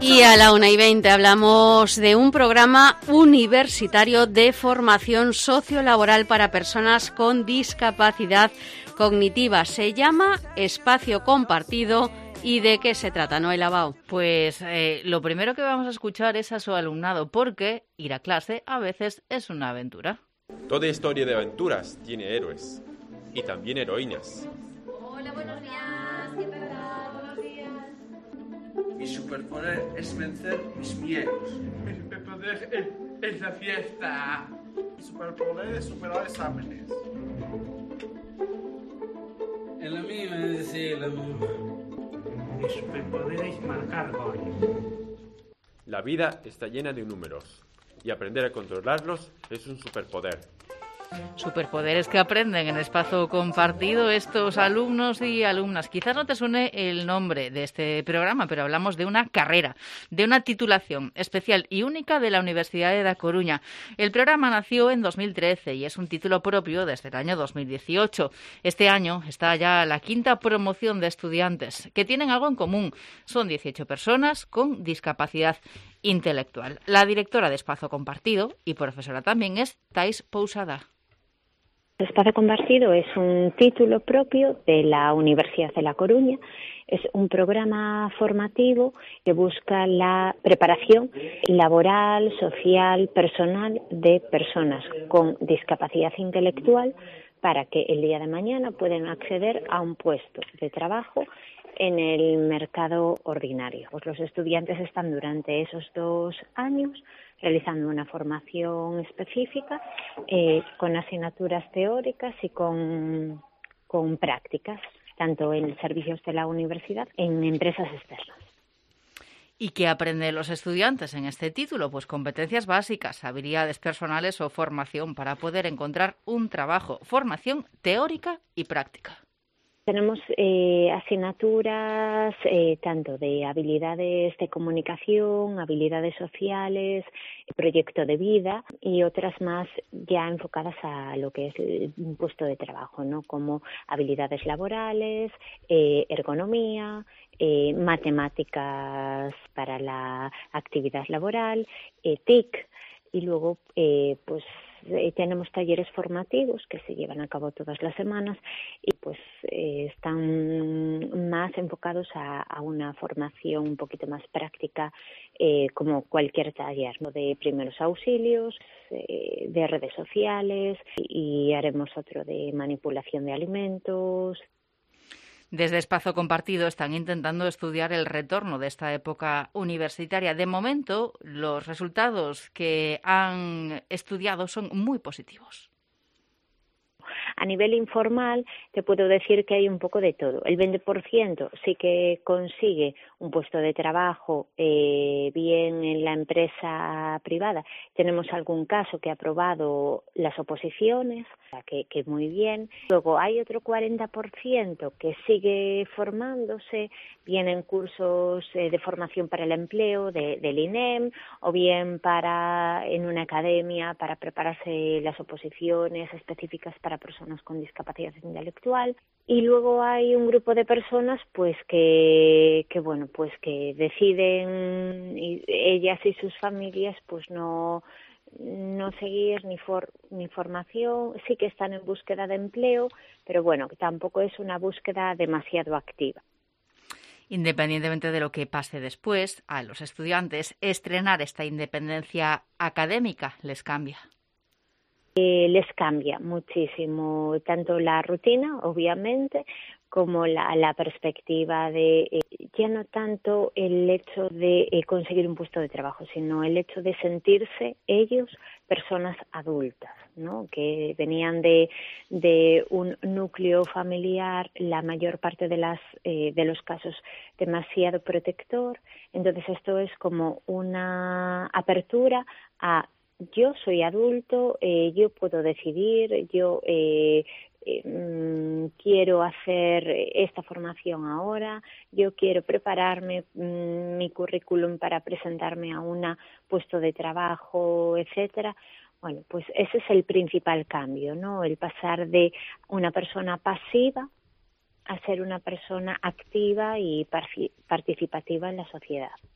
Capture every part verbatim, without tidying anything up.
Y a la una y veinte hablamos de un programa universitario de formación sociolaboral para personas con discapacidad cognitiva. Se llama Espacio Compartido. ¿Y de qué se trata, Noela Bao? Pues eh, lo primero que vamos a escuchar es a su alumnado, porque ir a clase a veces es una aventura. Toda historia de aventuras tiene héroes y también heroínas. Hola, buenos días. ¿Qué tal? Buenos días. Mi superpoder es vencer mis miedos. Mi superpoder es, es la fiesta. Mi superpoder es superar exámenes. El mío es decir el amor. Mi superpoder es marcar goles. La vida está llena de números y aprender a controlarlos es un superpoder. Superpoderes que aprenden en espacio compartido estos alumnos y alumnas. Quizás no te suene el nombre de este programa, pero hablamos de una carrera, de una titulación especial y única de la Universidad de Da Coruña. El programa nació en dos mil trece y es un título propio desde el año dos mil dieciocho. Este año está ya la quinta promoción de estudiantes que tienen algo en común. Son dieciocho personas con discapacidad intelectual. La directora de Espacio Compartido y profesora también es Thais Pousada. Espacio Compartido es un título propio de la Universidad de La Coruña. Es un programa formativo que busca la preparación laboral, social, personal de personas con discapacidad intelectual para que el día de mañana puedan acceder a un puesto de trabajo en el mercado ordinario. Pues los estudiantes están durante esos dos años realizando una formación específica eh, con asignaturas teóricas y con, con prácticas, tanto en servicios de la universidad, en empresas externas. ¿Y qué aprenden los estudiantes en este título? Pues competencias básicas, habilidades personales o formación para poder encontrar un trabajo, formación teórica y práctica. Tenemos eh, asignaturas eh, tanto de habilidades de comunicación, habilidades sociales, proyecto de vida y otras más ya enfocadas a lo que es un puesto de trabajo, ¿no? Como habilidades laborales, eh, ergonomía, eh, matemáticas para la actividad laboral, eh, T I C y luego eh, pues Eh, tenemos talleres formativos que se llevan a cabo todas las semanas y pues eh, están más enfocados a, a una formación un poquito más práctica eh, como cualquier taller, ¿no? De primeros auxilios, eh, de redes sociales y, y haremos otro de manipulación de alimentos. Desde Espacio Compartido están intentando estudiar el retorno de esta época universitaria. De momento, los resultados que han estudiado son muy positivos. A nivel informal, te puedo decir que hay un poco de todo. El veinte por ciento sí que consigue un puesto de trabajo eh, bien en la empresa privada. Tenemos algún caso que ha aprobado las oposiciones, que, que muy bien. Luego hay otro cuarenta por ciento que sigue formándose, bien en cursos eh, de formación para el empleo de, del I N E M o bien para en una academia para prepararse las oposiciones específicas para personas con discapacidad intelectual. Y luego hay un grupo de personas pues que, que bueno pues que deciden y ellas y sus familias pues no no seguir ni for, ni formación, sí que están en búsqueda de empleo, pero bueno, tampoco es una búsqueda demasiado activa. Independientemente de lo que pase después, a los estudiantes estrenar esta independencia académica les cambia. Eh, les cambia muchísimo, tanto la rutina, obviamente, como la, la perspectiva de eh, ya no tanto el hecho de eh, conseguir un puesto de trabajo, sino el hecho de sentirse ellos personas adultas, ¿no? Que venían de, de un núcleo familiar, la mayor parte de las eh, de los casos demasiado protector. Entonces esto es como una apertura a yo soy adulto, eh, yo puedo decidir, yo eh, eh, mm, quiero hacer esta formación ahora, yo quiero prepararme mm, mi currículum para presentarme a un puesto de trabajo, etcétera. Bueno, pues ese es el principal cambio, ¿no? El pasar de una persona pasiva a ser una persona activa y participativa en la sociedad.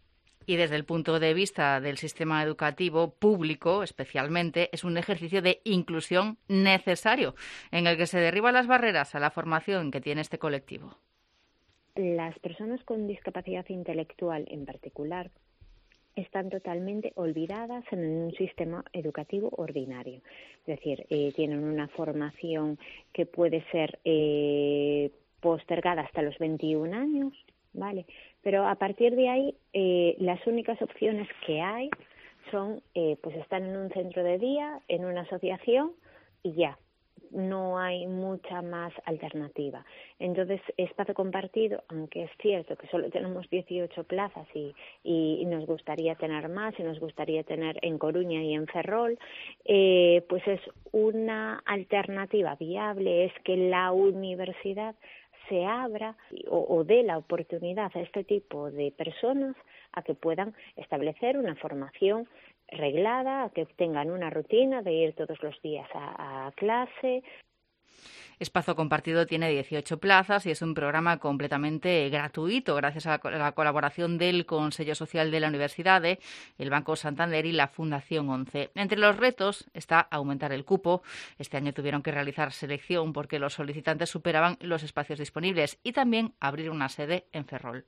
Y desde el punto de vista del sistema educativo público, especialmente, es un ejercicio de inclusión necesario, en el que se derriban las barreras a la formación que tiene este colectivo. Las personas con discapacidad intelectual en particular están totalmente olvidadas en un sistema educativo ordinario. Es decir, eh, tienen una formación que puede ser eh, postergada hasta los veintiún años, ¿vale? Pero a partir de ahí, eh, las únicas opciones que hay son, eh, pues estar en un centro de día, en una asociación y ya. No hay mucha más alternativa. Entonces, espacio compartido, aunque es cierto que solo tenemos dieciocho plazas y, y nos gustaría tener más, y nos gustaría tener en Coruña y en Ferrol, eh, pues es una alternativa viable, es que la universidad se abra o, o dé la oportunidad a este tipo de personas a que puedan establecer una formación reglada, que tengan una rutina de ir todos los días a, a clase. Espacio Compartido tiene dieciocho plazas y es un programa completamente gratuito gracias a la colaboración del Consejo Social de la Universidad, el Banco Santander y la Fundación once. Entre los retos está aumentar el cupo. Este año tuvieron que realizar selección porque los solicitantes superaban los espacios disponibles y también abrir una sede en Ferrol.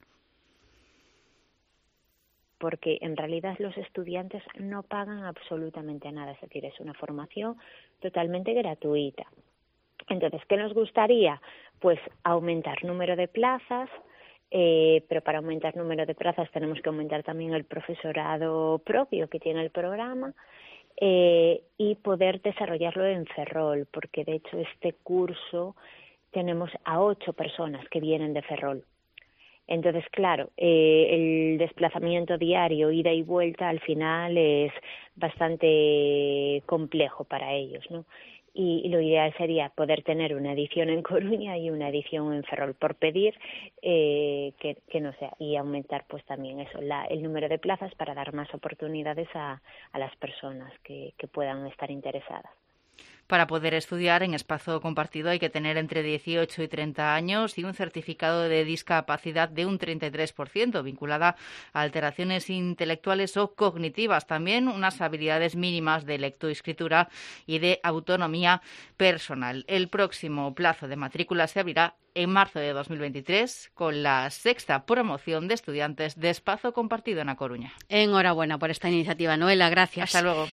Porque en realidad los estudiantes no pagan absolutamente nada, es decir, es una formación totalmente gratuita. Entonces, ¿qué nos gustaría? Pues aumentar número de plazas, eh, pero para aumentar número de plazas tenemos que aumentar también el profesorado propio que tiene el programa eh, y poder desarrollarlo en Ferrol, porque de hecho este curso tenemos a ocho personas que vienen de Ferrol. Entonces, claro, eh, el desplazamiento diario, ida y vuelta, al final es bastante complejo para ellos, ¿no? Y, y lo ideal sería poder tener una edición en Coruña y una edición en Ferrol, por pedir eh, que, que no sea, y aumentar pues también eso, la, el número de plazas para dar más oportunidades a, a las personas que, que puedan estar interesadas. Para poder estudiar en espacio compartido hay que tener entre dieciocho y treinta años y un certificado de discapacidad de un treinta y tres por ciento vinculada a alteraciones intelectuales o cognitivas. También unas habilidades mínimas de lectoescritura y de autonomía personal. El próximo plazo de matrícula se abrirá en marzo de dos mil veintitrés con la sexta promoción de estudiantes de espacio compartido en A Coruña. Enhorabuena por esta iniciativa, Noela. Gracias. Hasta luego.